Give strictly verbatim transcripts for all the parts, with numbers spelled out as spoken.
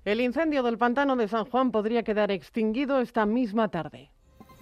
El incendio del pantano de San Juan podría quedar extinguido esta misma tarde.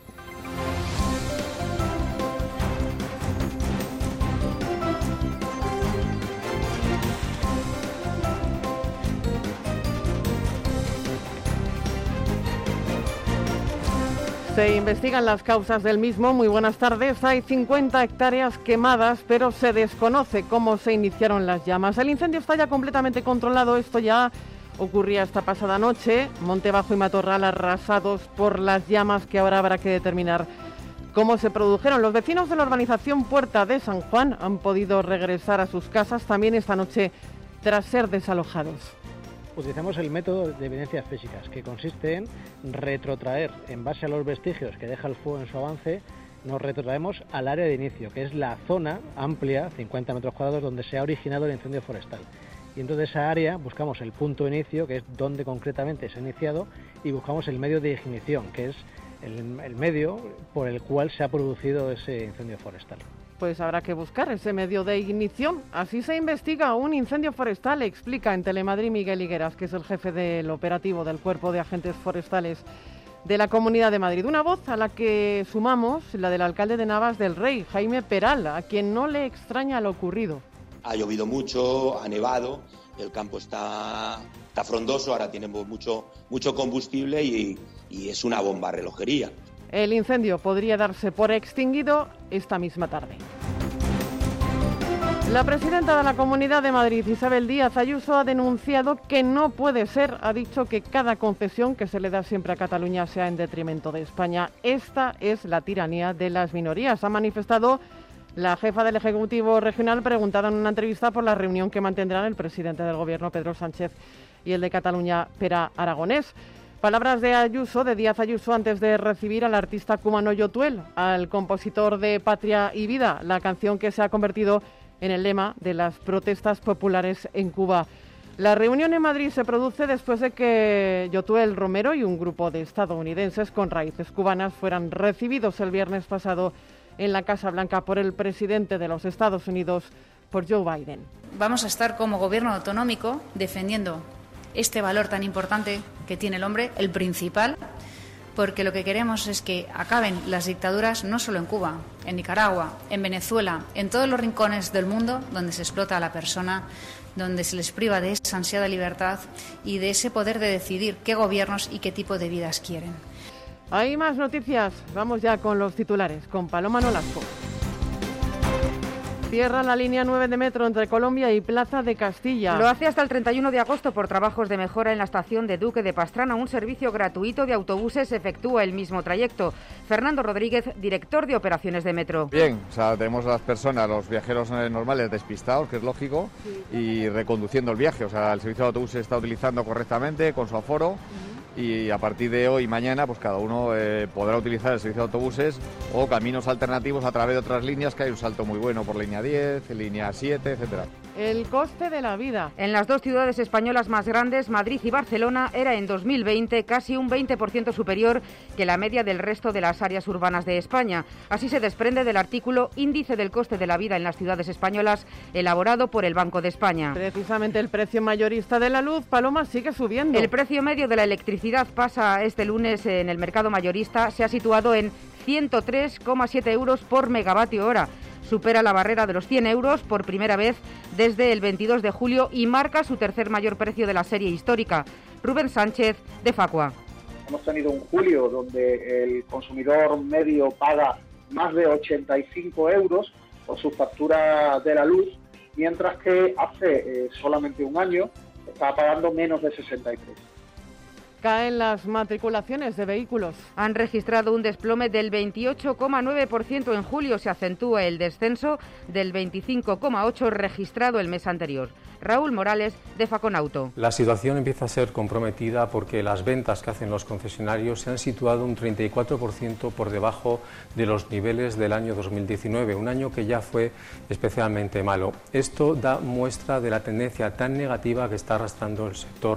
Se investigan las causas del mismo. Muy buenas tardes. Hay cincuenta hectáreas quemadas, pero se desconoce cómo se iniciaron las llamas. El incendio está ya completamente controlado. Esto ya ocurría esta pasada noche. Monte Bajo y Matorral arrasados por las llamas que ahora habrá que determinar cómo se produjeron. Los vecinos de la urbanización Puerta de San Juan han podido regresar a sus casas también esta noche tras ser desalojados. Utilizamos el método de evidencias físicas, que consiste en retrotraer, en base a los vestigios que deja el fuego en su avance, nos retrotraemos al área de inicio, que es la zona amplia, cincuenta metros cuadrados, donde se ha originado el incendio forestal. Y entonces de esa área buscamos el punto de inicio, que es donde concretamente se ha iniciado, y buscamos el medio de ignición, que es el, el medio por el cual se ha producido ese incendio forestal. Pues habrá que buscar ese medio de ignición. Así se investiga un incendio forestal, explica en Telemadrid Miguel Higueras, que es el jefe del operativo del Cuerpo de Agentes Forestales de la Comunidad de Madrid. Una voz a la que sumamos la del alcalde de Navas del Rey, Jaime Peral, a quien no le extraña lo ocurrido. Ha llovido mucho, ha nevado, el campo está, está frondoso, ahora tenemos mucho, mucho combustible y, y es una bomba relojería. El incendio podría darse por extinguido esta misma tarde. La presidenta de la Comunidad de Madrid, Isabel Díaz Ayuso, ha denunciado que no puede ser, ha dicho que cada concesión que se le da siempre a Cataluña sea en detrimento de España. Esta es la tiranía de las minorías, ha manifestado la jefa del Ejecutivo Regional, preguntada en una entrevista por la reunión que mantendrán el presidente del Gobierno, Pedro Sánchez, y el de Cataluña, Pere Aragonés. Palabras de Ayuso, de Díaz Ayuso, antes de recibir al artista cubano Yotuel, al compositor de Patria y Vida, la canción que se ha convertido en el lema de las protestas populares en Cuba. La reunión en Madrid se produce después de que Yotuel Romero y un grupo de estadounidenses con raíces cubanas fueran recibidos el viernes pasado en la Casa Blanca por el presidente de los Estados Unidos, por Joe Biden. Vamos a estar como gobierno autonómico defendiendo este valor tan importante que tiene el hombre, el principal, porque lo que queremos es que acaben las dictaduras no solo en Cuba, en Nicaragua, en Venezuela, en todos los rincones del mundo donde se explota a la persona, donde se les priva de esa ansiada libertad y de ese poder de decidir qué gobiernos y qué tipo de vidas quieren. Hay más noticias, vamos ya con los titulares, con Paloma Nolasco. Cierra la línea nueve de metro entre Colombia y Plaza de Castilla. Lo hace hasta el treinta y uno de agosto por trabajos de mejora en la estación de Duque de Pastrana. Un servicio gratuito de autobuses efectúa el mismo trayecto. Fernando Rodríguez, director de operaciones de metro. Bien, o sea, tenemos a las personas, los viajeros normales despistados, que es lógico, y reconduciendo el viaje. O sea, el servicio de autobuses se está utilizando correctamente, con su aforo. Y a partir de hoy y mañana, pues cada uno eh, podrá utilizar el servicio de autobuses o caminos alternativos a través de otras líneas, que hay un salto muy bueno por línea diez, línea siete, etcétera. El coste de la vida. En las dos ciudades españolas más grandes, Madrid y Barcelona, era en dos mil veinte casi un veinte por ciento superior que la media del resto de las áreas urbanas de España. Así se desprende del artículo Índice del coste de la vida en las ciudades españolas, elaborado por el Banco de España. Precisamente el precio mayorista de la luz, Paloma, sigue subiendo. El precio medio de la electricidad pasa este lunes en el mercado mayorista, se ha situado en ciento tres coma siete euros por megavatio hora. Supera la barrera de los cien euros por primera vez desde el veintidós de julio y marca su tercer mayor precio de la serie histórica. Rubén Sánchez, de Facua. Hemos tenido un julio donde el consumidor medio paga más de ochenta y cinco euros por su factura de la luz, mientras que hace eh, solamente un año estaba pagando menos de sesenta y tres. Caen las matriculaciones de vehículos. Han registrado un desplome del veintiocho coma nueve por ciento en julio. Se acentúa el descenso del veinticinco coma ocho por ciento registrado el mes anterior. Raúl Morales, de Faconauto. La situación empieza a ser comprometida porque las ventas que hacen los concesionarios se han situado un treinta y cuatro por ciento por debajo de los niveles del año dos mil diecinueve, un año que ya fue especialmente malo. Esto da muestra de la tendencia tan negativa que está arrastrando el sector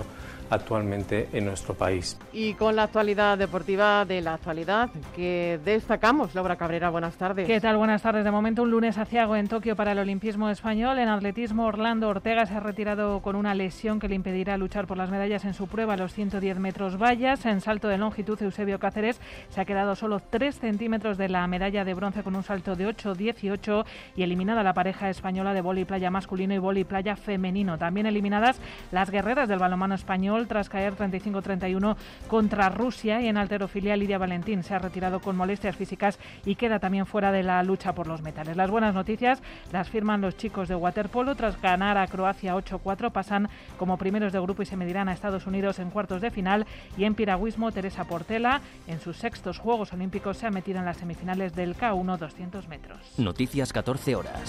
actualmente en nuestro país. Y con la actualidad deportiva de la actualidad que destacamos, Laura Cabrera, buenas tardes. ¿Qué tal? Buenas tardes. De momento un lunes aciago en Tokio para el olimpismo español. En atletismo, Orlando Ortega se ha retirado con una lesión que le impedirá luchar por las medallas en su prueba a los ciento diez metros vallas. En salto de longitud, Eusebio Cáceres se ha quedado solo tres centímetros de la medalla de bronce con un salto de ocho dieciocho y eliminada la pareja española de vóley playa masculino y vóley playa femenino. También eliminadas las guerreras del balonmano español tras caer treinta y cinco treinta y uno contra Rusia, y en halterofilia Lidia Valentín se ha retirado con molestias físicas y queda también fuera de la lucha por los metales. Las buenas noticias las firman los chicos de waterpolo. Tras ganar a Croacia ocho cuatro, pasan como primeros de grupo y se medirán a Estados Unidos en cuartos de final. Y en piragüismo, Teresa Portela, en sus sextos Juegos Olímpicos, se ha metido en las semifinales del K uno doscientos metros. Noticias catorce horas.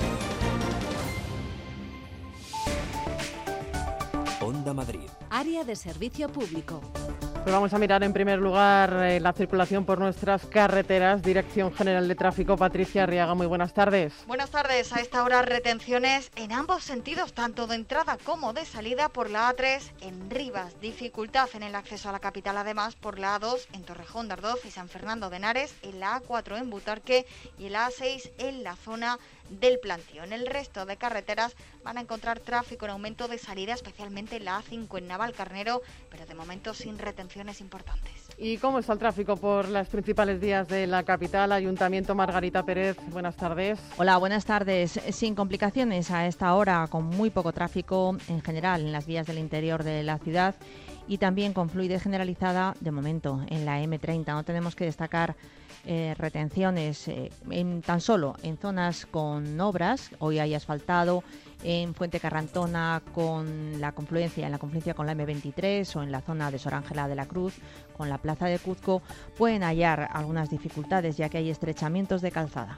Onda Madrid. Área de servicio público. Pues vamos a mirar en primer lugar eh, la circulación por nuestras carreteras. Dirección General de Tráfico, Patricia Arriaga, muy buenas tardes. Buenas tardes. A esta hora retenciones en ambos sentidos, tanto de entrada como de salida por la A tres en Rivas. Dificultad en el acceso a la capital, además, por la A dos en Torrejón de Ardoz y San Fernando de Henares, en la A cuatro en Butarque y en la A seis en la zona del Plantío. En el resto de carreteras van a encontrar tráfico en aumento de salida, especialmente en la A cinco en Navalcarnero, pero de momento sin retenciones importantes. ¿Y cómo está el tráfico por las principales vías de la capital? Ayuntamiento, Margarita Pérez, buenas tardes. Hola, buenas tardes. Sin complicaciones a esta hora, con muy poco tráfico en general en las vías del interior de la ciudad y también con fluidez generalizada de momento en la eme treinta. No tenemos que destacar Eh, retenciones eh, en, tan solo en zonas con obras. Hoy hay asfaltado en Fuente Carrantona con la confluencia, en la confluencia con la eme veintitrés o en la zona de Sor Ángela de la Cruz con la plaza de Cuzco. Pueden hallar algunas dificultades ya que hay estrechamientos de calzada.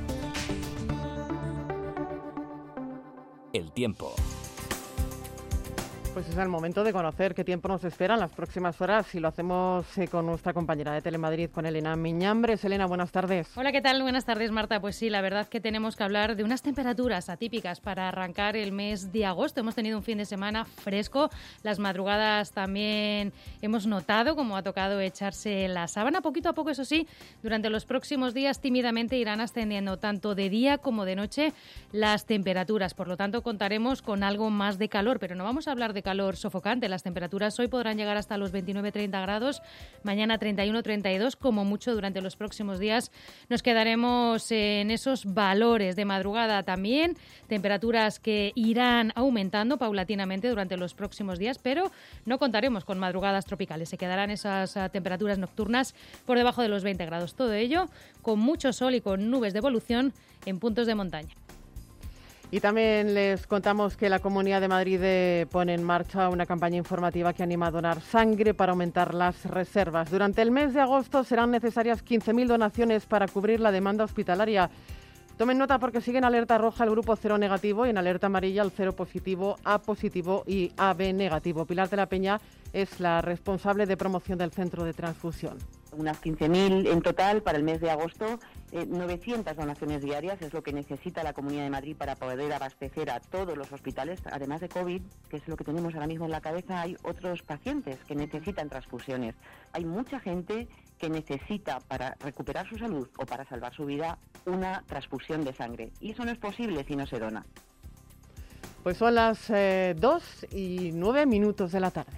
El tiempo. Pues es el momento de conocer qué tiempo nos espera en las próximas horas y lo hacemos eh, con nuestra compañera de Telemadrid, con Elena Miñambres. Elena, buenas tardes. Hola, ¿qué tal? Buenas tardes, Marta. Pues sí, la verdad que tenemos que hablar de unas temperaturas atípicas para arrancar el mes de agosto. Hemos tenido un fin de semana fresco. Las madrugadas también hemos notado cómo ha tocado echarse la sábana. Poquito a poco, eso sí, durante los próximos días tímidamente irán ascendiendo tanto de día como de noche las temperaturas. Por lo tanto, contaremos con algo más de calor, pero no vamos a hablar de calor sofocante. Las temperaturas hoy podrán llegar hasta los veintinueve treinta grados, mañana treinta y uno treinta y dos, como mucho durante los próximos días nos quedaremos en esos valores. De madrugada también, temperaturas que irán aumentando paulatinamente durante los próximos días, pero no contaremos con madrugadas tropicales. Se quedarán esas uh, temperaturas nocturnas por debajo de los veinte grados. Todo ello con mucho sol y con nubes de evolución en puntos de montaña. Y también les contamos que la Comunidad de Madrid eh, pone en marcha una campaña informativa que anima a donar sangre para aumentar las reservas. Durante el mes de agosto serán necesarias quince mil donaciones para cubrir la demanda hospitalaria. Tomen nota porque sigue en alerta roja el grupo cero negativo y en alerta amarilla el cero positivo, A positivo y A B negativo. Pilar de la Peña es la responsable de promoción del Centro de Transfusión. Unas quince mil en total para el mes de agosto, eh, novecientas donaciones diarias es lo que necesita la Comunidad de Madrid para poder abastecer a todos los hospitales. Además de COVID, que es lo que tenemos ahora mismo en la cabeza, hay otros pacientes que necesitan transfusiones. Hay mucha gente que necesita, para recuperar su salud o para salvar su vida, una transfusión de sangre. Y eso no es posible si no se dona. Pues son las eh, dos y nueve minutos de la tarde.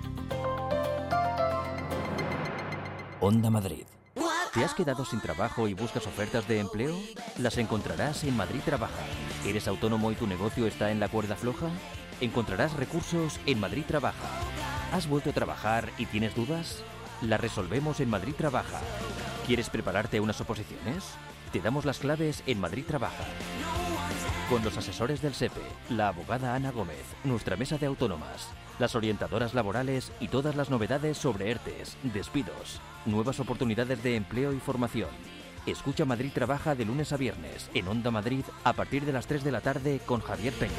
Onda Madrid. ¿Te has quedado sin trabajo y buscas ofertas de empleo? Las encontrarás en Madrid Trabaja. ¿Eres autónomo y tu negocio está en la cuerda floja? Encontrarás recursos en Madrid Trabaja. ¿Has vuelto a trabajar y tienes dudas? Las resolvemos en Madrid Trabaja. ¿Quieres prepararte a unas oposiciones? Te damos las claves en Madrid Trabaja. Con los asesores del SEPE, la abogada Ana Gómez, nuestra mesa de autónomas, las orientadoras laborales y todas las novedades sobre ERTES, despidos, nuevas oportunidades de empleo y formación. Escucha Madrid Trabaja de lunes a viernes en Onda Madrid a partir de las tres de la tarde con Javier Peña.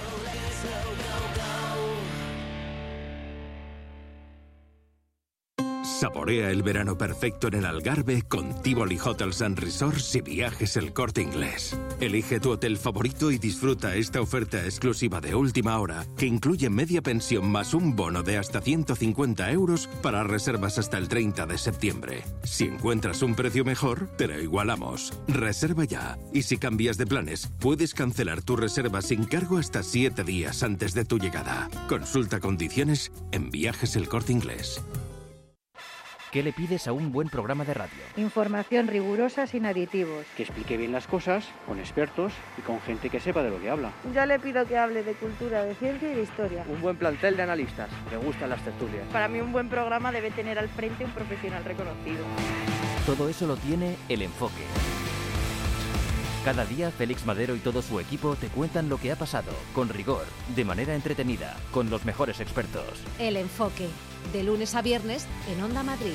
Saborea el verano perfecto en el Algarve con Tivoli Hotels and Resorts y Viajes El Corte Inglés. Elige tu hotel favorito y disfruta esta oferta exclusiva de última hora que incluye media pensión más un bono de hasta ciento cincuenta euros para reservas hasta el treinta de septiembre. Si encuentras un precio mejor, te lo igualamos. Reserva ya. Y si cambias de planes, puedes cancelar tu reserva sin cargo hasta siete días antes de tu llegada. Consulta condiciones en Viajes El Corte Inglés. ¿Qué le pides a un buen programa de radio? Información rigurosa sin aditivos. Que explique bien las cosas, con expertos y con gente que sepa de lo que habla. Yo le pido que hable de cultura, de ciencia y de historia. Un buen plantel de analistas, me gustan las tertulias. Para mí un buen programa debe tener al frente un profesional reconocido. Todo eso lo tiene El Enfoque. Cada día Félix Madero y todo su equipo te cuentan lo que ha pasado, con rigor, de manera entretenida, con los mejores expertos. El Enfoque, de lunes a viernes en Onda Madrid.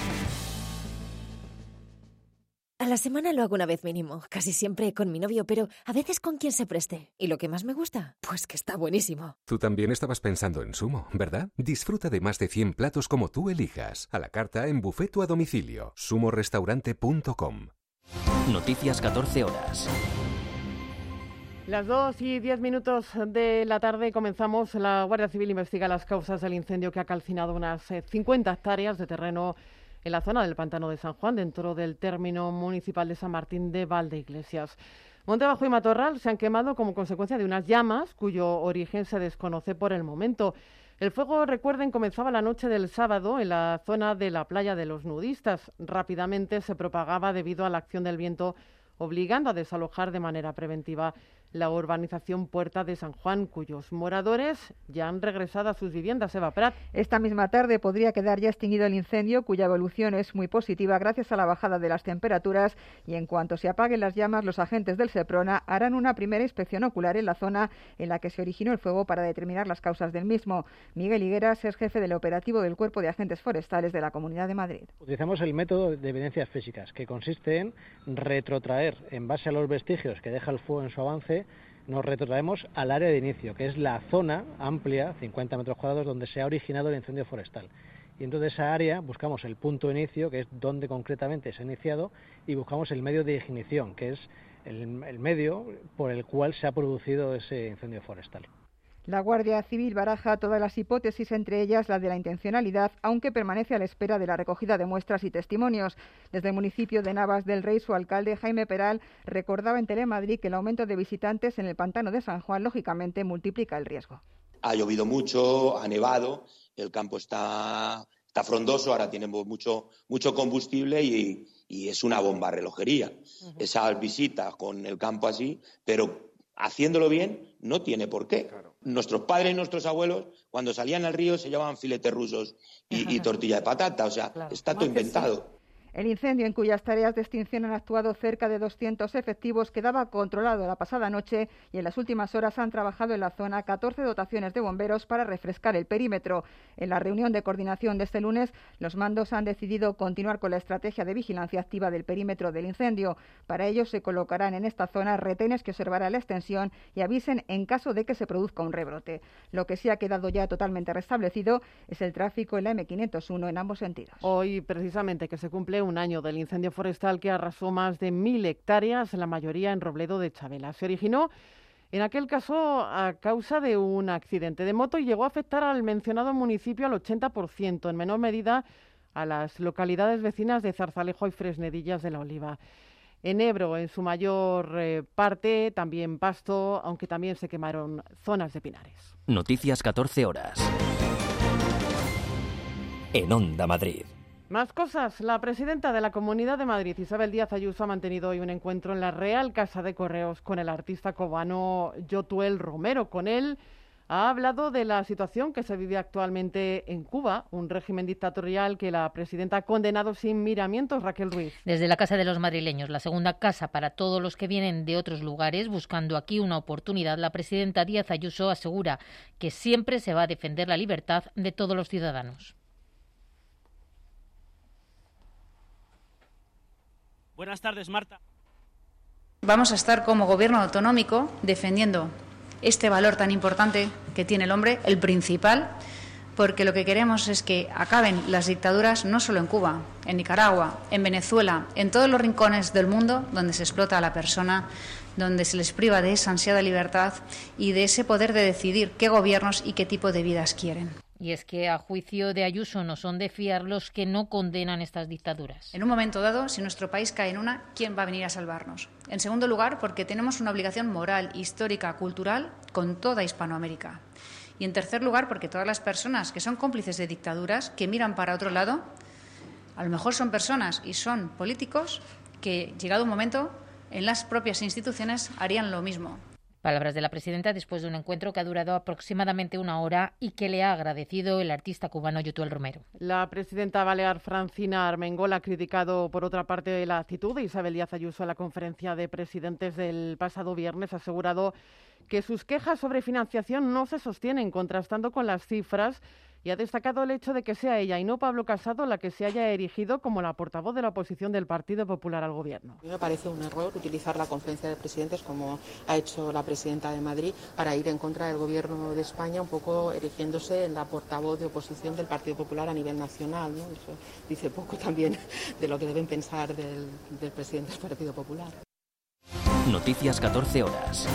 A la semana lo hago una vez mínimo, casi siempre con mi novio, pero a veces con quien se preste. ¿Y lo que más me gusta? Pues que está buenísimo. Tú también estabas pensando en Sumo, ¿verdad? Disfruta de más de cien platos como tú elijas, a la carta, en buffet o a domicilio. sumo restaurante punto com. Noticias catorce horas. Las dos y diez minutos de la tarde comenzamos. La Guardia Civil investiga las causas del incendio que ha calcinado unas cincuenta hectáreas de terreno en la zona del Pantano de San Juan, dentro del término municipal de San Martín de Valdeiglesias. Montebajo y Matorral se han quemado como consecuencia de unas llamas cuyo origen se desconoce por el momento. El fuego, recuerden, comenzaba la noche del sábado en la zona de la playa de los nudistas. Rápidamente se propagaba debido a la acción del viento, obligando a desalojar de manera preventiva la urbanización Puerta de San Juan, cuyos moradores ya han regresado a sus viviendas. Eva Prat. Esta misma tarde podría quedar ya extinguido el incendio, cuya evolución es muy positiva gracias a la bajada de las temperaturas, y en cuanto se apaguen las llamas, los agentes del Seprona harán una primera inspección ocular en la zona en la que se originó el fuego para determinar las causas del mismo. Miguel Higueras es jefe del operativo del Cuerpo de Agentes Forestales de la Comunidad de Madrid. Utilizamos el método de evidencias físicas, que consiste en retrotraer, en base a los vestigios que deja el fuego en su avance, nos retrotraemos al área de inicio, que es la zona amplia, cincuenta metros cuadrados, donde se ha originado el incendio forestal. Y entonces esa área buscamos el punto de inicio, que es donde concretamente se ha iniciado, y buscamos el medio de ignición, que es el, el medio por el cual se ha producido ese incendio forestal. La Guardia Civil baraja todas las hipótesis, entre ellas la de la intencionalidad, aunque permanece a la espera de la recogida de muestras y testimonios. Desde el municipio de Navas del Rey, su alcalde, Jaime Peral, recordaba en Telemadrid que el aumento de visitantes en el Pantano de San Juan, lógicamente, multiplica el riesgo. Ha llovido mucho, ha nevado, el campo está, está frondoso, ahora tenemos mucho, mucho combustible y, y es una bomba relojería. Uh-huh. Esas visitas con el campo así, pero haciéndolo bien no tiene por qué. Claro. Nuestros padres y nuestros abuelos, cuando salían al río, se llevaban filetes rusos y, y tortilla de patata. O sea, claro, está todo inventado. El incendio, en cuyas tareas de extinción han actuado cerca de doscientos efectivos, quedaba controlado la pasada noche y en las últimas horas han trabajado en la zona catorce dotaciones de bomberos para refrescar el perímetro. En la reunión de coordinación de este lunes, los mandos han decidido continuar con la estrategia de vigilancia activa del perímetro del incendio. Para ello se colocarán en esta zona retenes que observarán la extensión y avisen en caso de que se produzca un rebrote. Lo que sí ha quedado ya totalmente restablecido es el tráfico en la eme quinientos uno en ambos sentidos. Hoy, precisamente, que se cumple un año del incendio forestal que arrasó más de mil hectáreas, la mayoría en Robledo de Chabela. Se originó, en aquel caso, a causa de un accidente de moto y llegó a afectar al mencionado municipio al ochenta por ciento, en menor medida a las localidades vecinas de Zarzalejo y Fresnedillas de la Oliva. En Ebro, en su mayor eh, parte, también Pasto, aunque también se quemaron zonas de pinares. Noticias catorce horas. En Onda Madrid. Más cosas. La presidenta de la Comunidad de Madrid, Isabel Díaz Ayuso, ha mantenido hoy un encuentro en la Real Casa de Correos con el artista cubano Yotuel Romero. Con él ha hablado de la situación que se vive actualmente en Cuba, un régimen dictatorial que la presidenta ha condenado sin miramientos. Raquel Ruiz. Desde la Casa de los Madrileños, la segunda casa para todos los que vienen de otros lugares buscando aquí una oportunidad, la presidenta Díaz Ayuso asegura que siempre se va a defender la libertad de todos los ciudadanos. Buenas tardes, Marta. Vamos a estar como gobierno autonómico defendiendo este valor tan importante que tiene el hombre, el principal, porque lo que queremos es que acaben las dictaduras no solo en Cuba, en Nicaragua, en Venezuela, en todos los rincones del mundo donde se explota a la persona, donde se les priva de esa ansiada libertad y de ese poder de decidir qué gobiernos y qué tipo de vidas quieren. Y es que, a juicio de Ayuso, no son de fiar los que no condenan estas dictaduras. En un momento dado, si nuestro país cae en una, ¿quién va a venir a salvarnos? En segundo lugar, porque tenemos una obligación moral, histórica, cultural con toda Hispanoamérica. Y en tercer lugar, porque todas las personas que son cómplices de dictaduras, que miran para otro lado, a lo mejor son personas y son políticos que, llegado un momento, en las propias instituciones harían lo mismo. Palabras de la presidenta después de un encuentro que ha durado aproximadamente una hora y que le ha agradecido el artista cubano Yotuel Romero. La presidenta balear Francina Armengol ha criticado, por otra parte, la actitud de Isabel Díaz Ayuso a la conferencia de presidentes del pasado viernes. Ha asegurado que sus quejas sobre financiación no se sostienen, contrastando con las cifras, y ha destacado el hecho de que sea ella y no Pablo Casado la que se haya erigido como la portavoz de la oposición del Partido Popular al Gobierno. A mí me parece un error utilizar la conferencia de presidentes, como ha hecho la presidenta de Madrid, para ir en contra del Gobierno de España, un poco erigiéndose en la portavoz de oposición del Partido Popular a nivel nacional, ¿no? Eso dice poco también de lo que deben pensar del, del presidente del Partido Popular. Noticias catorce horas.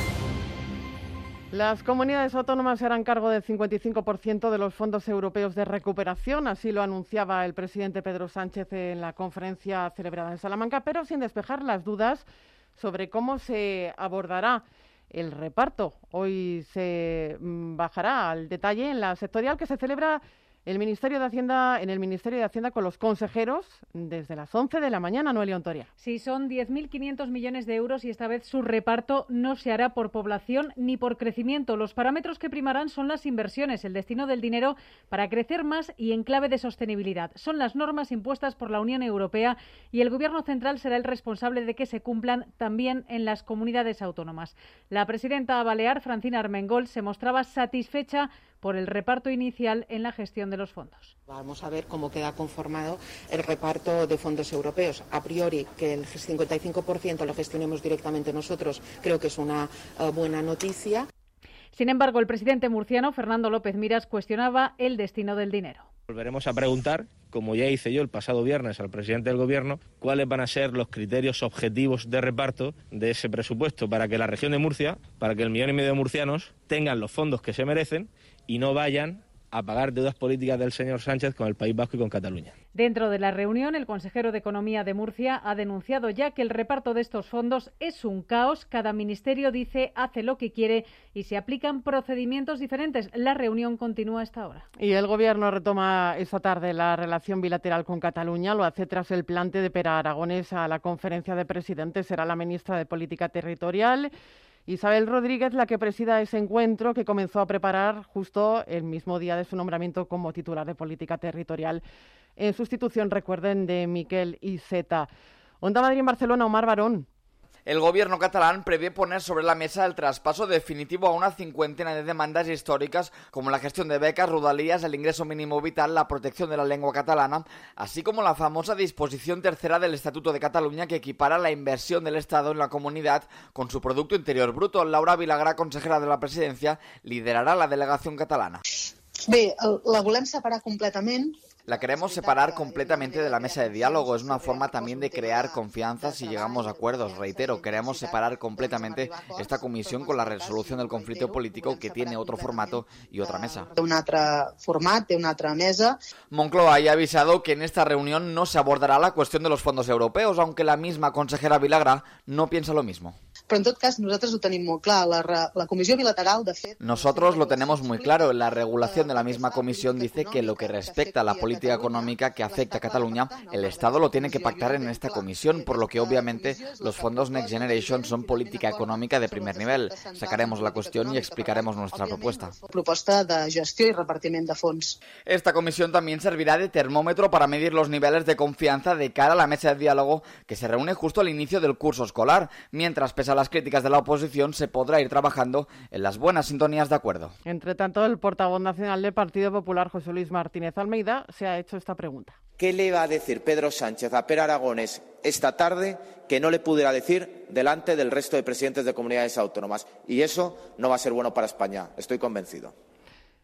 Las comunidades autónomas se harán cargo del cincuenta y cinco por ciento de los fondos europeos de recuperación, así lo anunciaba el presidente Pedro Sánchez en la conferencia celebrada en Salamanca, pero sin despejar las dudas sobre cómo se abordará el reparto. Hoy se bajará al detalle en la sectorial que se celebra el Ministerio de Hacienda, en el Ministerio de Hacienda con los consejeros desde las once de la mañana. Noelia Ontoria. Sí, son diez mil quinientos millones de euros y esta vez su reparto no se hará por población ni por crecimiento. Los parámetros que primarán son las inversiones, el destino del dinero para crecer más y en clave de sostenibilidad. Son las normas impuestas por la Unión Europea y el Gobierno central será el responsable de que se cumplan también en las comunidades autónomas. La presidenta balear, Francina Armengol, se mostraba satisfecha por el reparto inicial en la gestión de los fondos. Vamos a ver cómo queda conformado el reparto de fondos europeos. A priori, que el cincuenta y cinco por ciento lo gestionemos directamente nosotros, creo que es una uh, buena noticia. Sin embargo, el presidente murciano, Fernando López Miras, cuestionaba el destino del dinero. Volveremos a preguntar, como ya hice yo el pasado viernes al presidente del Gobierno, cuáles van a ser los criterios objetivos de reparto de ese presupuesto para que la región de Murcia, para que el millón y medio de murcianos tengan los fondos que se merecen y no vayan a pagar deudas políticas del señor Sánchez con el País Vasco y con Cataluña. Dentro de la reunión, el consejero de Economía de Murcia ha denunciado ya que el reparto de estos fondos es un caos. Cada ministerio dice hace lo que quiere y se aplican procedimientos diferentes. La reunión continúa hasta ahora. Y el Gobierno retoma esta tarde la relación bilateral con Cataluña. Lo hace tras el plante de Pere Aragonés a la conferencia de presidentes. Será la ministra de Política Territorial, Isabel Rodríguez, la que presida ese encuentro que comenzó a preparar justo el mismo día de su nombramiento como titular de Política Territorial, en sustitución, recuerden, de Miquel Iceta. Onda Madrid en Barcelona, Omar Barón. El gobierno catalán prevé poner sobre la mesa el traspaso definitivo a una cincuentena de demandas históricas como la gestión de becas, rodalías, el ingreso mínimo vital, la protección de la lengua catalana, así como la famosa disposición tercera del Estatuto de Cataluña que equipara la inversión del Estado en la comunidad con su Producto Interior Bruto. Laura Vilagrà, consejera de la Presidencia, liderará la delegación catalana. Bé, la volem separar completament. La queremos separar completamente de la mesa de diálogo. Es una forma también de crear confianza si llegamos a acuerdos. Reitero, queremos separar completamente esta comisión con la resolución del conflicto político que tiene otro formato y otra mesa. Un altre format, una altra mesa. Moncloa ha avisado que en esta reunión no se abordará la cuestión de los fondos europeos, aunque la misma consejera Vilagrà no piensa lo mismo. Però en tot cas nosaltres ho tenim molt clar. La, la comissió bilateral, de fet... Nosotros lo tenemos muy claro. La regulación de la misma comisión dice que lo que respecta a la política económica que afecta a Cataluña, el Estado lo tiene que pactar en esta comisión, por lo que obviamente los fondos Next Generation son política económica de primer nivel. Sacaremos la cuestión y explicaremos nuestra propuesta. Proposta de gestió y repartiment de fons. Esta comisión también servirá de termómetro para medir los niveles de confianza de cara a la mesa de diálogo que se reúne justo al inicio del curso escolar, mientras pese a las críticas de la oposición se podrá ir trabajando en las buenas sintonías de acuerdo. Entre tanto, el portavoz nacional del Partido Popular, José Luis Martínez Almeida, se ha hecho esta pregunta. ¿Qué le iba a decir Pedro Sánchez a Pere Aragonés esta tarde que no le pudiera decir delante del resto de presidentes de comunidades autónomas? Y eso no va a ser bueno para España, estoy convencido.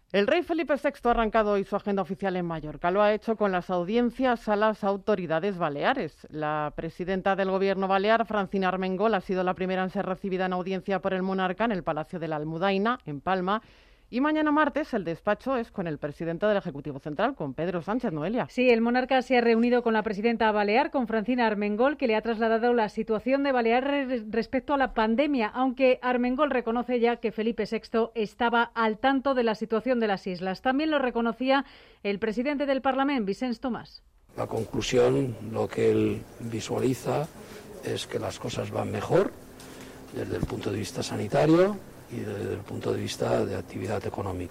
El rey Felipe sexto ha arrancado hoy su agenda oficial en Mallorca. Lo ha hecho con las audiencias a las autoridades baleares. La presidenta del gobierno balear, Francina Armengol, ha sido la primera en ser recibida en audiencia por el monarca en el Palacio de la Almudaina, en Palma. Y mañana martes el despacho es con el presidente del Ejecutivo Central, con Pedro Sánchez. Noelia. Sí, el monarca se ha reunido con la presidenta balear, con Francina Armengol, que le ha trasladado la situación de Baleares respecto a la pandemia, aunque Armengol reconoce ya que Felipe sexto estaba al tanto de la situación de las islas. También lo reconocía el presidente del Parlamento, Vicens Tomàs. La conclusión, lo que él visualiza, es que las cosas van mejor desde el punto de vista sanitario y desde el punto de vista de actividad económica.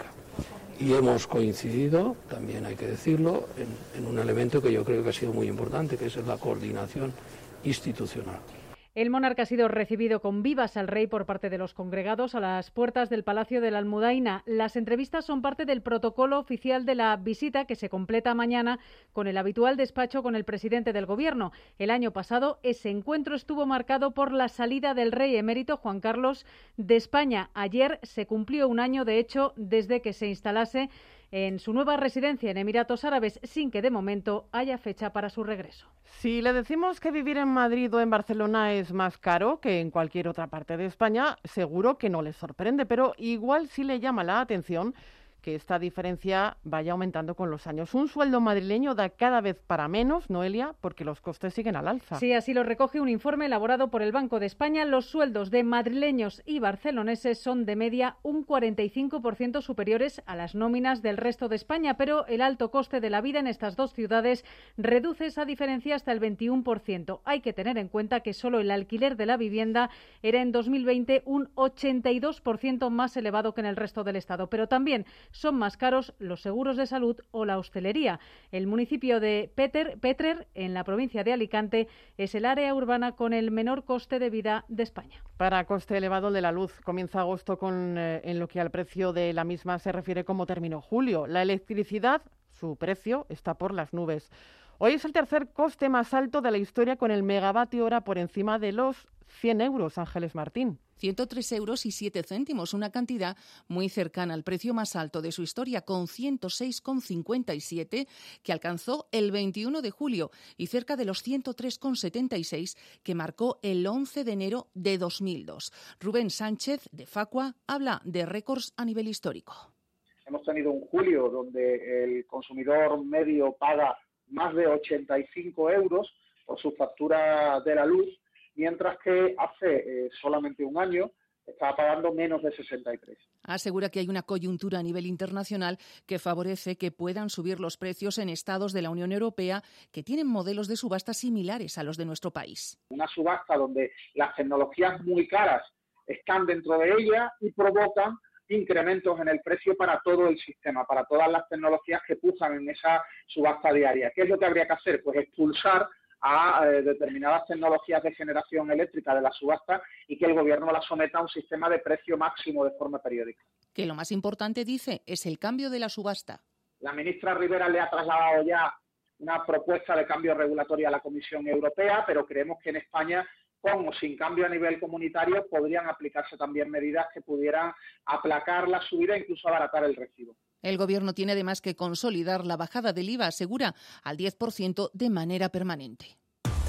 Y hemos coincidido, también hay que decirlo, en, en un elemento que yo creo que ha sido muy importante, que es la coordinación institucional. El monarca ha sido recibido con vivas al rey por parte de los congregados a las puertas del Palacio de la Almudaina. Las entrevistas son parte del protocolo oficial de la visita, que se completa mañana con el habitual despacho con el presidente del Gobierno. El año pasado ese encuentro estuvo marcado por la salida del rey emérito Juan Carlos de España. Ayer se cumplió un año, de hecho, desde que se instalase en su nueva residencia en Emiratos Árabes, sin que de momento haya fecha para su regreso. Si le decimos que vivir en Madrid o en Barcelona es más caro que en cualquier otra parte de España, seguro que no le sorprende, pero igual sí le llama la atención que esta diferencia vaya aumentando con los años. Un sueldo madrileño da cada vez para menos, Noelia, porque los costes siguen al alza. Sí, así lo recoge un informe elaborado por el Banco de España. Los sueldos de madrileños y barceloneses son de media un cuarenta y cinco por ciento superiores a las nóminas del resto de España, pero el alto coste de la vida en estas dos ciudades reduce esa diferencia hasta el veintiuno por ciento. Hay que tener en cuenta que solo el alquiler de la vivienda era en dos mil veinte un ochenta y dos por ciento más elevado que en el resto del Estado, pero también son más caros los seguros de salud o la hostelería. El municipio de Peter, Petrer, en la provincia de Alicante, es el área urbana con el menor coste de vida de España. Para coste elevado de la luz, comienza agosto con eh, en lo que al precio de la misma se refiere como terminó julio. La electricidad, su precio está por las nubes. Hoy es el tercer coste más alto de la historia, con el megavatio hora por encima de los cien euros. Ángeles Martín. ciento tres euros y siete céntimos, una cantidad muy cercana al precio más alto de su historia, con ciento seis con cincuenta y siete, que alcanzó el veintiuno de julio, y cerca de los ciento tres con setenta y seis que marcó el once de enero de dos mil dos. Rubén Sánchez, de Facua, habla de récords a nivel histórico. Hemos tenido un julio donde el consumidor medio paga más de ochenta y cinco euros por su factura de la luz, mientras que hace eh, solamente un año estaba pagando menos de sesenta y tres. Asegura que hay una coyuntura a nivel internacional que favorece que puedan subir los precios en estados de la Unión Europea que tienen modelos de subasta similares a los de nuestro país. Una subasta donde las tecnologías muy caras están dentro de ella y provocan incrementos en el precio para todo el sistema, para todas las tecnologías que pujan en esa subasta diaria. ¿Qué es lo que habría que hacer? Pues expulsar a eh, determinadas tecnologías de generación eléctrica de la subasta y que el Gobierno la someta a un sistema de precio máximo de forma periódica. Que lo más importante, dice, es el cambio de la subasta. La ministra Rivera le ha trasladado ya una propuesta de cambio regulatorio a la Comisión Europea, pero creemos que en España, con o sin cambio a nivel comunitario, podrían aplicarse también medidas que pudieran aplacar la subida e incluso abaratar el recibo. El Gobierno tiene además que consolidar la bajada del I V A, asegura, al diez por ciento de manera permanente.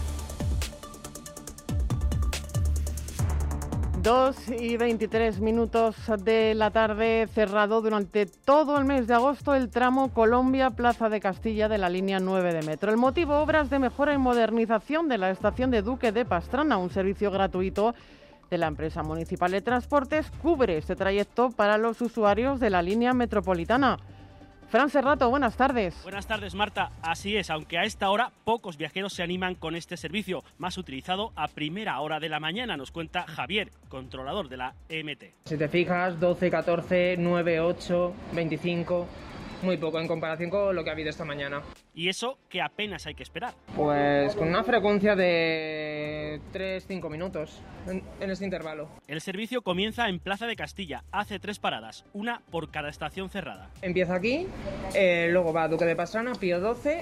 dos y veintitrés minutos de la tarde, cerrado durante todo el mes de agosto el tramo Colombia-Plaza de Castilla de la línea nueve de metro. El motivo, obras de mejora y modernización de la estación de Duque de Pastrana, un servicio gratuito de la empresa municipal de transportes, cubre este trayecto para los usuarios de la línea metropolitana. Fran Serrato, buenas tardes. Buenas tardes, Marta. Así es, aunque a esta hora pocos viajeros se animan con este servicio, más utilizado a primera hora de la mañana, nos cuenta Javier, controlador de la E M T. Si te fijas, doce, catorce, nueve, ocho, veinticinco... Muy poco en comparación con lo que ha habido esta mañana. Y eso que apenas hay que esperar. Pues con una frecuencia de entre tres a cinco minutos en, en este intervalo. El servicio comienza en Plaza de Castilla, hace tres paradas, una por cada estación cerrada. Empieza aquí, eh, luego va a Duque de Pastrana, Pío doce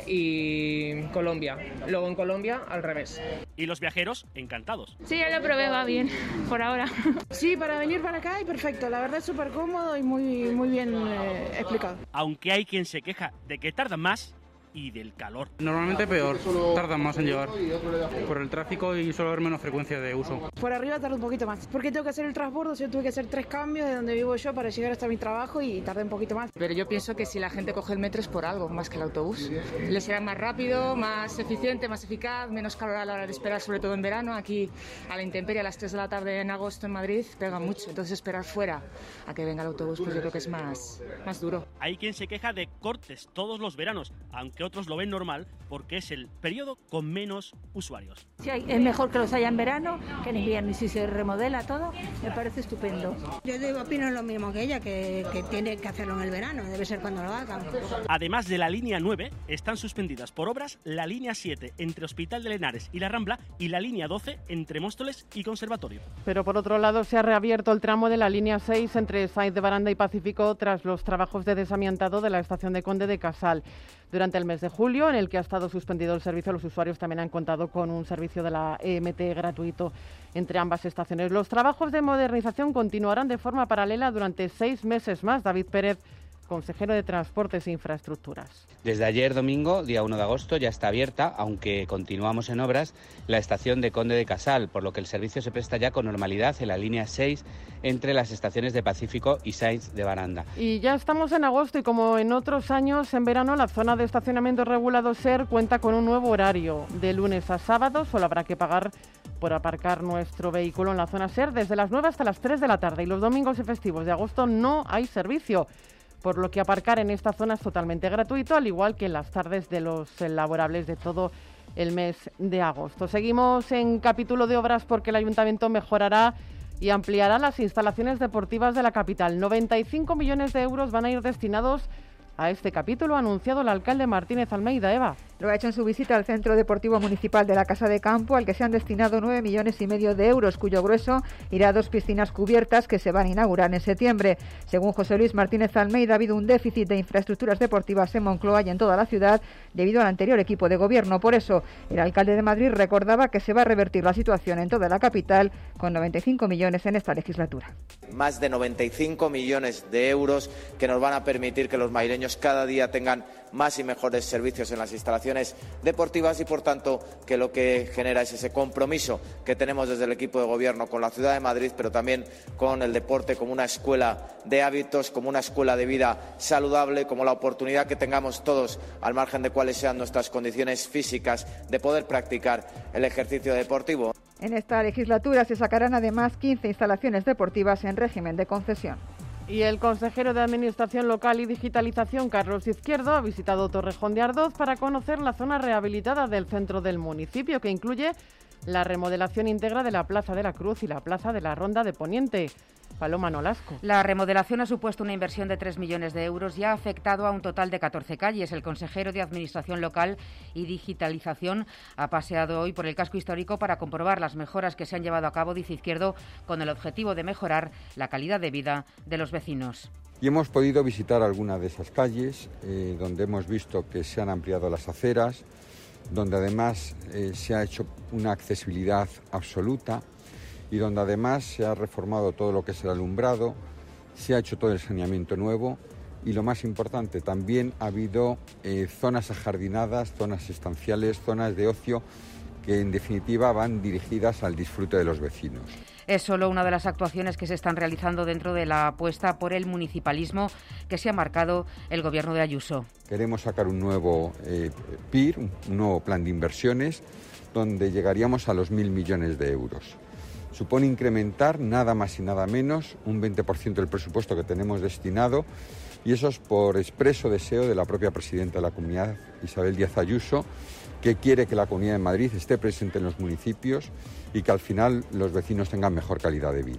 y Colombia. Luego en Colombia al revés. Y los viajeros encantados. Sí, ya lo probé, va bien, por ahora. Sí, para venir para acá y perfecto, la verdad es súper cómodo y muy, muy bien eh, explicado. Aunque hay quien se queja de que tardan más y del calor. Normalmente peor, tardan más en llegar por el tráfico y suele haber menos frecuencia de uso. Por arriba tarda un poquito más, porque tengo que hacer el transbordo, yo tuve que hacer tres cambios de donde vivo yo para llegar hasta mi trabajo y tardé un poquito más. Pero yo pienso que si la gente coge el metro es por algo, más que el autobús. Le será más rápido, más eficiente, más eficaz, menos calor a la hora de esperar, sobre todo en verano. Aquí a la intemperie a las tres de la tarde en agosto en Madrid pega mucho, entonces esperar fuera a que venga el autobús pues yo creo que es más, más duro. Hay quien se queja de cortes todos los veranos, aunque otros lo ven normal porque es el periodo con menos usuarios. Sí, es mejor que los haya en verano que en invierno y si se remodela todo me parece estupendo. Yo digo, opino lo mismo que ella, que, que tiene que hacerlo en el verano, debe ser cuando lo hagan. Además de la línea nueve, están suspendidas por obras la línea siete entre Hospital de Henares y La Rambla y la línea doce entre Móstoles y Conservatorio. Pero por otro lado se ha reabierto el tramo de la línea seis entre Sáenz de Baranda y Pacífico tras los trabajos de desamiantado de la estación de Conde de Casal. Durante el mes de julio, en el que ha estado suspendido el servicio, los usuarios también han contado con un servicio de la E M T gratuito entre ambas estaciones. Los trabajos de modernización continuarán de forma paralela durante seis meses más. David Pérez, consejero de Transportes e Infraestructuras. Desde ayer domingo, día uno de agosto, ya está abierta, aunque continuamos en obras, la estación de Conde de Casal, por lo que el servicio se presta ya con normalidad en la línea seis entre las estaciones de Pacífico y Sáenz de Baranda. Y ya estamos en agosto y como en otros años, en verano la zona de estacionamiento regulado SER cuenta con un nuevo horario. De lunes a sábado solo habrá que pagar por aparcar nuestro vehículo en la zona SER desde las nueve hasta las tres de la tarde y los domingos y festivos de agosto no hay servicio, por lo que aparcar en esta zona es totalmente gratuito, al igual que en las tardes de los laborables de todo el mes de agosto. Seguimos en capítulo de obras porque el Ayuntamiento mejorará y ampliará las instalaciones deportivas de la capital. noventa y cinco millones de euros van a ir destinados a este capítulo, ha anunciado el alcalde Martínez Almeida. Eva. Lo ha hecho en su visita al Centro Deportivo Municipal de la Casa de Campo, al que se han destinado nueve millones y medio de euros, cuyo grueso irá a dos piscinas cubiertas que se van a inaugurar en septiembre. Según José Luis Martínez Almeida, ha habido un déficit de infraestructuras deportivas en Moncloa y en toda la ciudad debido al anterior equipo de gobierno. Por eso, el alcalde de Madrid recordaba que se va a revertir la situación en toda la capital con noventa y cinco millones en esta legislatura. Más de noventa y cinco millones de euros que nos van a permitir que los madrileños cada día tengan más y mejores servicios en las instalaciones deportivas y, por tanto, que lo que genera es ese compromiso que tenemos desde el equipo de gobierno con la ciudad de Madrid, pero también con el deporte como una escuela de hábitos, como una escuela de vida saludable, como la oportunidad que tengamos todos, al margen de cuáles sean nuestras condiciones físicas, de poder practicar el ejercicio deportivo. En esta legislatura se sacarán además quince instalaciones deportivas en régimen de concesión. Y el consejero de Administración Local y Digitalización, Carlos Izquierdo, ha visitado Torrejón de Ardoz para conocer la zona rehabilitada del centro del municipio, que incluye la remodelación íntegra de la Plaza de la Cruz y la Plaza de la Ronda de Poniente. Paloma Nolasco. La remodelación ha supuesto una inversión de tres millones de euros y ha afectado a un total de catorce calles. El consejero de Administración Local y Digitalización ha paseado hoy por el casco histórico para comprobar las mejoras que se han llevado a cabo, dice Izquierdo, con el objetivo de mejorar la calidad de vida de los vecinos. Y hemos podido visitar algunas de esas calles, eh, donde hemos visto que se han ampliado las aceras, donde además eh, se ha hecho una accesibilidad absoluta, y donde además se ha reformado todo lo que es el alumbrado, se ha hecho todo el saneamiento nuevo y, lo más importante, también ha habido eh, zonas ajardinadas, zonas estanciales, zonas de ocio que en definitiva van dirigidas al disfrute de los vecinos. Es solo una de las actuaciones que se están realizando dentro de la apuesta por el municipalismo que se ha marcado el gobierno de Ayuso. Queremos sacar un nuevo eh, P I R, un nuevo plan de inversiones, donde llegaríamos a los mil millones de euros. Supone incrementar nada más y nada menos un veinte por ciento del presupuesto que tenemos destinado, y eso es por expreso deseo de la propia presidenta de la Comunidad, Isabel Díaz Ayuso, que quiere que la Comunidad de Madrid esté presente en los municipios y que al final los vecinos tengan mejor calidad de vida.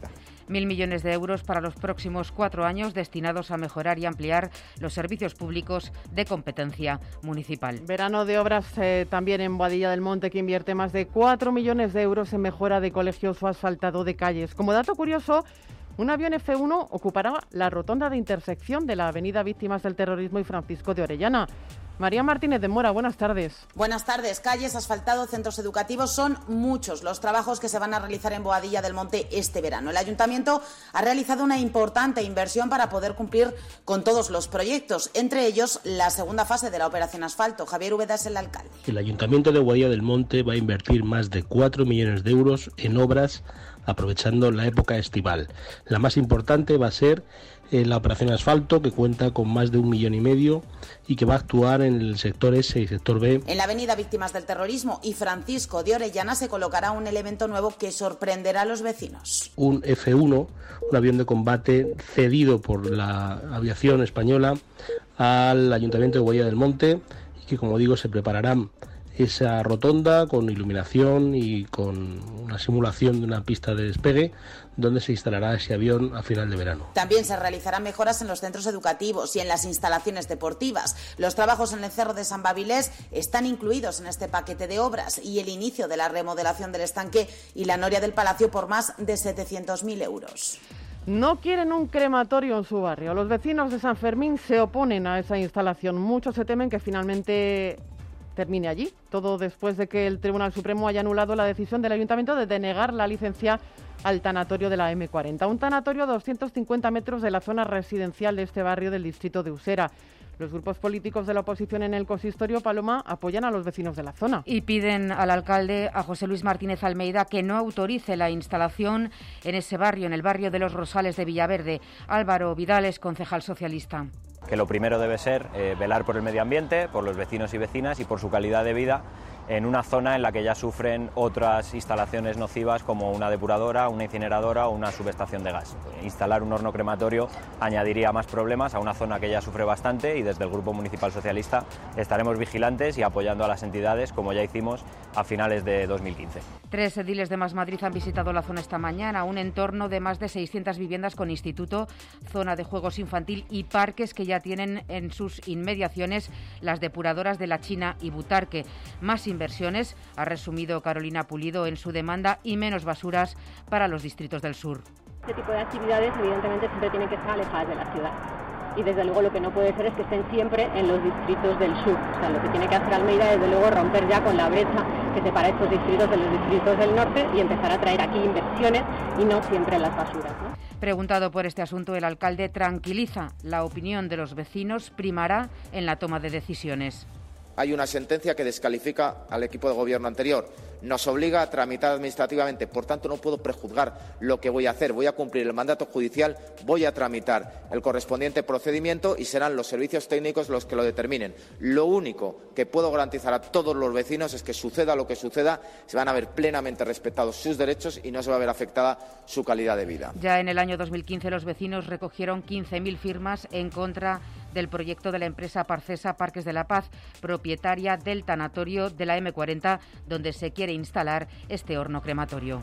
Mil millones de euros para los próximos cuatro años destinados a mejorar y ampliar los servicios públicos de competencia municipal. Verano de obras eh, también en Boadilla del Monte, que invierte más de cuatro millones de euros en mejora de colegios o asfaltado de calles. Como dato curioso, un avión F uno ocupará la rotonda de intersección de la avenida Víctimas del Terrorismo y Francisco de Orellana. María Martínez de Mora, buenas tardes. Buenas tardes. Calles, asfaltado, centros educativos, son muchos los trabajos que se van a realizar en Boadilla del Monte este verano. El Ayuntamiento ha realizado una importante inversión para poder cumplir con todos los proyectos, entre ellos la segunda fase de la operación asfalto. Javier Úbeda es el alcalde. El Ayuntamiento de Boadilla del Monte va a invertir más de cuatro millones de euros en obras aprovechando la época estival. La más importante va a ser eh, la operación asfalto, que cuenta con más de un millón y medio y que va a actuar en el sector S y sector B. En la avenida Víctimas del Terrorismo y Francisco de Orellana se colocará un elemento nuevo que sorprenderá a los vecinos. Un F uno, un avión de combate cedido por la aviación española al Ayuntamiento de Boadilla del Monte y que, como digo, se prepararán esa rotonda con iluminación y con una simulación de una pista de despegue donde se instalará ese avión a final de verano. También se realizarán mejoras en los centros educativos y en las instalaciones deportivas. Los trabajos en el Cerro de San Babilés están incluidos en este paquete de obras y el inicio de la remodelación del estanque y la noria del Palacio por más de setecientos mil euros. No quieren un crematorio en su barrio. Los vecinos de San Fermín se oponen a esa instalación. Muchos se temen que finalmente termine allí, todo después de que el Tribunal Supremo haya anulado la decisión del Ayuntamiento de denegar la licencia al tanatorio de la eme cuarenta, un tanatorio a doscientos cincuenta metros de la zona residencial de este barrio del distrito de Usera. Los grupos políticos de la oposición en el consistorio, Paloma, apoyan a los vecinos de la zona. Y piden al alcalde, a José Luis Martínez Almeida, que no autorice la instalación en ese barrio, en el barrio de Los Rosales de Villaverde. Álvaro Vidal es concejal socialista. Que lo primero debe ser eh, velar por el medio ambiente, por los vecinos y vecinas y por su calidad de vida en una zona en la que ya sufren otras instalaciones nocivas como una depuradora, una incineradora o una subestación de gas. Instalar un horno crematorio añadiría más problemas a una zona que ya sufre bastante y desde el Grupo Municipal Socialista estaremos vigilantes y apoyando a las entidades como ya hicimos a finales de dos mil quince. Tres ediles de Más Madrid han visitado la zona esta mañana, un entorno de más de seiscientas viviendas con instituto, zona de juegos infantil y parques que ya tienen en sus inmediaciones las depuradoras de La China y Butarque. Más inversiones, ha resumido Carolina Pulido en su demanda, y menos basuras para los distritos del sur. Este tipo de actividades evidentemente siempre tienen que estar alejadas de la ciudad. Y desde luego lo que no puede ser es que estén siempre en los distritos del sur. O sea, lo que tiene que hacer Almeida es desde luego romper ya con la brecha que separa estos distritos de los distritos del norte y empezar a traer aquí inversiones y no siempre las basuras, ¿no? Preguntado por este asunto, el alcalde tranquiliza: la opinión de los vecinos primará en la toma de decisiones. Hay una sentencia que descalifica al equipo de gobierno anterior. Nos obliga a tramitar administrativamente. Por tanto, no puedo prejuzgar lo que voy a hacer. Voy a cumplir el mandato judicial, voy a tramitar el correspondiente procedimiento y serán los servicios técnicos los que lo determinen. Lo único que puedo garantizar a todos los vecinos es que suceda lo que suceda, se van a ver plenamente respetados sus derechos y no se va a ver afectada su calidad de vida. Ya en el año dos mil quince los vecinos recogieron quince mil firmas en contra del proyecto de la empresa Parcesa Parques de la Paz, propietaria del tanatorio de la eme cuarenta, donde se quiere instalar este horno crematorio.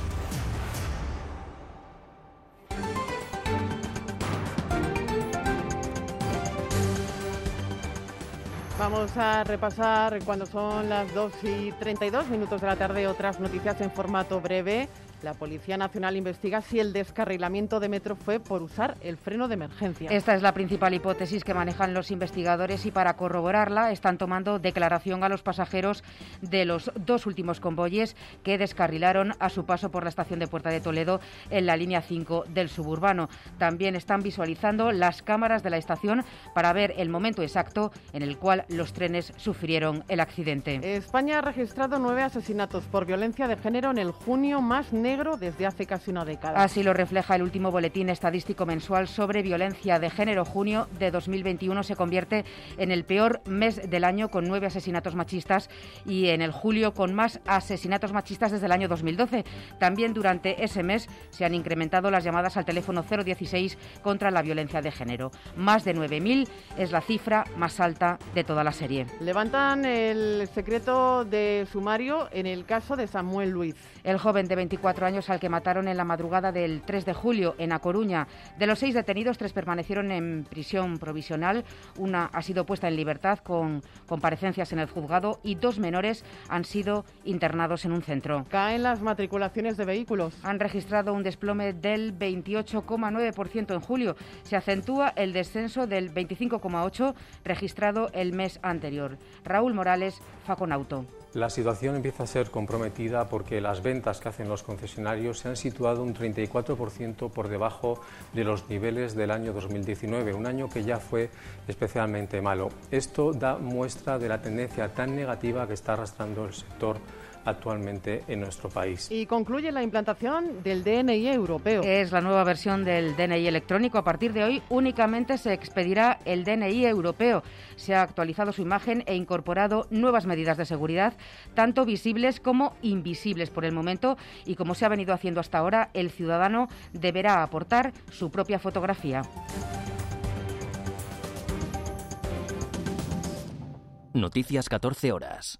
Vamos a repasar cuando son las dos y treinta y dos minutos de la tarde otras noticias en formato breve. La Policía Nacional investiga si el descarrilamiento de metro fue por usar el freno de emergencia. Esta es la principal hipótesis que manejan los investigadores y para corroborarla están tomando declaración a los pasajeros de los dos últimos convoyes que descarrilaron a su paso por la estación de Puerta de Toledo en la línea cinco del suburbano. También están visualizando las cámaras de la estación para ver el momento exacto en el cual los trenes sufrieron el accidente. España ha registrado nueve asesinatos por violencia de género en el junio más negro desde hace casi una década. Así lo refleja el último boletín estadístico mensual sobre violencia de género. Junio de dos mil veintiuno se convierte en el peor mes del año con nueve asesinatos machistas y en el julio con más asesinatos machistas desde el año dos mil doce. También durante ese mes se han incrementado las llamadas al teléfono cero dieciséis contra la violencia de género. Más de nueve mil es la cifra más alta de toda la serie. Levantan el secreto de sumario en el caso de Samuel Luiz. El joven de veinticuatro cuatro años al que mataron en la madrugada del tres de julio en A Coruña. De los seis detenidos, tres permanecieron en prisión provisional, una ha sido puesta en libertad con comparecencias en el juzgado y dos menores han sido internados en un centro. Caen las matriculaciones de vehículos. Han registrado un desplome del veintiocho coma nueve por ciento en julio. Se acentúa el descenso del veinticinco coma ocho por ciento registrado el mes anterior. Raúl Morales, Faconauto. La situación empieza a ser comprometida porque las ventas que hacen los concesionarios se han situado un treinta y cuatro por ciento por debajo de los niveles del año dos mil diecinueve, un año que ya fue especialmente malo. Esto da muestra de la tendencia tan negativa que está arrastrando el sector actualmente en nuestro país. Y concluye la implantación del D N I europeo. Es la nueva versión del D N I electrónico. A partir de hoy únicamente se expedirá el D N I europeo. Se ha actualizado su imagen e incorporado nuevas medidas de seguridad, tanto visibles como invisibles por el momento, y como se ha venido haciendo hasta ahora, el ciudadano deberá aportar su propia fotografía. Noticias catorce horas.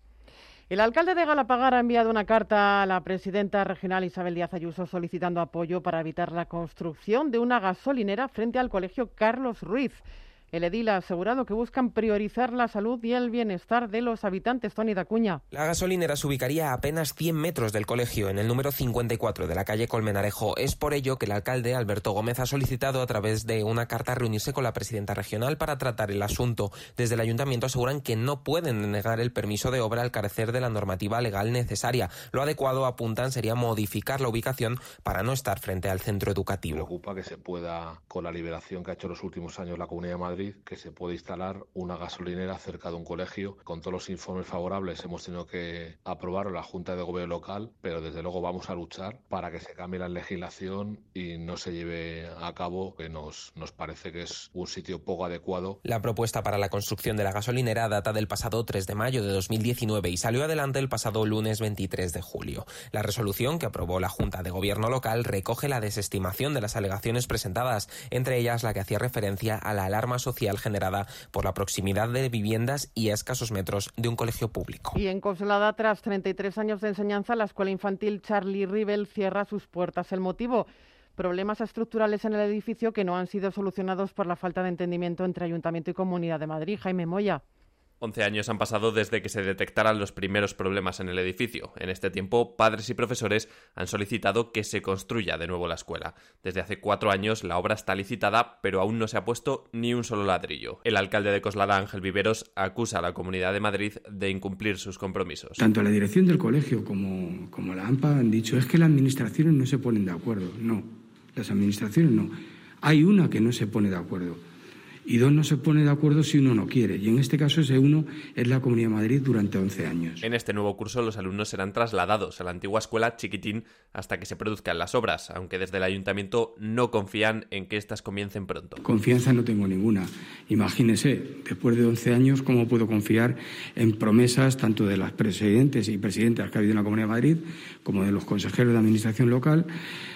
El alcalde de Galapagar ha enviado una carta a la presidenta regional Isabel Díaz Ayuso solicitando apoyo para evitar la construcción de una gasolinera frente al colegio Carlos Ruiz. El edil ha asegurado que buscan priorizar la salud y el bienestar de los habitantes. Toni Dacuña. La gasolinera se ubicaría a apenas cien metros del colegio, en el número cincuenta y cuatro de la calle Colmenarejo. Es por ello que el alcalde Alberto Gómez ha solicitado a través de una carta reunirse con la presidenta regional para tratar el asunto. Desde el ayuntamiento aseguran que no pueden negar el permiso de obra al carecer de la normativa legal necesaria. Lo adecuado, apuntan, sería modificar la ubicación para no estar frente al centro educativo. Me preocupa que se pueda, con la liberación que ha hecho en los últimos años la Comunidad de Madrid, que se puede instalar una gasolinera cerca de un colegio. Con todos los informes favorables hemos tenido que aprobar la Junta de Gobierno local, pero desde luego vamos a luchar para que se cambie la legislación y no se lleve a cabo, que nos, nos parece que es un sitio poco adecuado. La propuesta para la construcción de la gasolinera data del pasado tres de mayo de dos mil diecinueve y salió adelante el pasado lunes veintitrés de julio. La resolución que aprobó la Junta de Gobierno local recoge la desestimación de las alegaciones presentadas, entre ellas la que hacía referencia a la alarma social generada por la proximidad de viviendas y a escasos metros de un colegio público. Y en Coslada, tras treinta y tres años de enseñanza, la escuela infantil Charlie Rivel cierra sus puertas. El motivo: problemas estructurales en el edificio que no han sido solucionados por la falta de entendimiento entre Ayuntamiento y Comunidad de Madrid. Jaime Moya. once años han pasado desde que se detectaran los primeros problemas en el edificio. En este tiempo, padres y profesores han solicitado que se construya de nuevo la escuela. Desde hace cuatro años la obra está licitada, pero aún no se ha puesto ni un solo ladrillo. El alcalde de Coslada, Ángel Viveros, acusa a la Comunidad de Madrid de incumplir sus compromisos. Tanto la dirección del colegio como, como la AMPA han dicho es que las administraciones no se ponen de acuerdo. No, las administraciones no. Hay una que no se pone de acuerdo. Y dos, no se pone de acuerdo si uno no quiere. Y en este caso ese uno es la Comunidad de Madrid durante once años. En este nuevo curso los alumnos serán trasladados a la antigua escuela Chiquitín hasta que se produzcan las obras, aunque desde el ayuntamiento no confían en que éstas comiencen pronto. Confianza no tengo ninguna. Imagínese, después de once años, ¿cómo puedo confiar en promesas tanto de las presidentes y presidentas que ha habido en la Comunidad de Madrid como de los consejeros de administración local?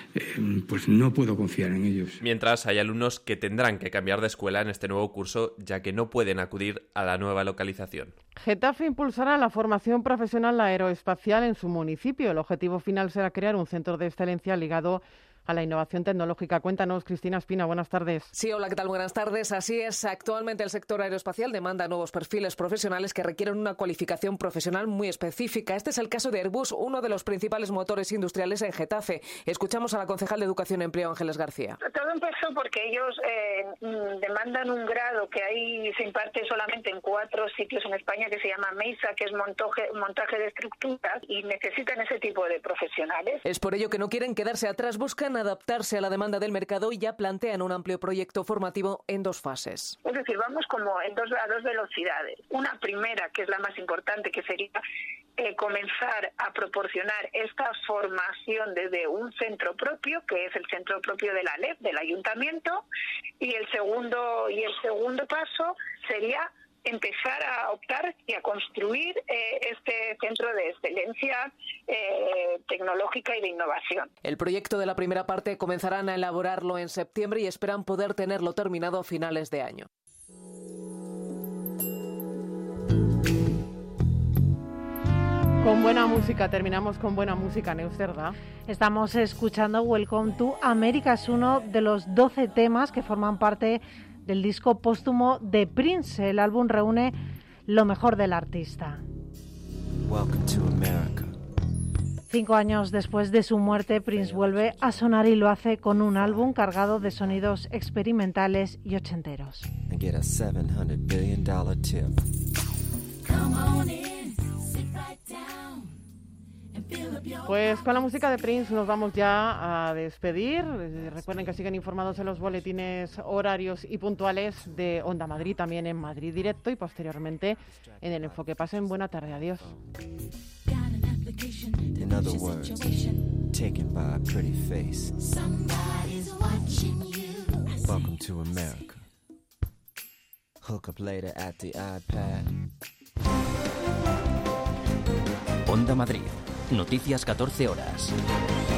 Pues no puedo confiar en ellos. Mientras, hay alumnos que tendrán que cambiar de escuela en este nuevo curso, ya que no pueden acudir a la nueva localización. Getafe impulsará la formación profesional aeroespacial en su municipio. El objetivo final será crear un centro de excelencia ligado a la innovación tecnológica. Cuéntanos, Cristina Espina, buenas tardes. Sí, hola, ¿qué tal? Buenas tardes. Así es, actualmente el sector aeroespacial demanda nuevos perfiles profesionales que requieren una cualificación profesional muy específica. Este es el caso de Airbus, uno de los principales motores industriales en Getafe. Escuchamos a la concejal de Educación y Empleo, Ángeles García. Todo empezó porque ellos eh, demandan un grado que ahí se imparte solamente en cuatro sitios en España, que se llama MEISA, que es montaje, montaje de estructuras, y necesitan ese tipo de profesionales. Es por ello que no quieren quedarse atrás, buscan adaptarse a la demanda del mercado y ya plantean un amplio proyecto formativo en dos fases. Es decir, vamos como en dos, a dos velocidades. Una primera, que es la más importante, que sería eh, comenzar a proporcionar esta formación desde un centro propio, que es el centro propio de la L E P, del ayuntamiento, y el segundo, y el segundo paso sería empezar a optar y a construir eh, este centro de excelencia eh, tecnológica y de innovación. El proyecto de la primera parte comenzarán a elaborarlo en septiembre y esperan poder tenerlo terminado a finales de año. Con buena música, terminamos con buena música, Neus, ¿verdad? Estamos escuchando Welcome to America, es uno de los doce temas que forman parte del disco póstumo de Prince. El álbum reúne lo mejor del artista. Welcome to America. Cinco años después de su muerte, Prince vuelve a sonar y lo hace con un álbum cargado de sonidos experimentales y ochenteros. And get a seven hundred billion dollar tip. Pues con la música de Prince nos vamos ya a despedir. Recuerden que siguen informados en los boletines horarios y puntuales de Onda Madrid, también en Madrid Directo y posteriormente en El Enfoque. Pasen buena tarde, adiós. In other words, taken by a pretty face. Somebody's watching you. Welcome to America. Hook up later at the iPad. Onda Madrid. Noticias catorce horas.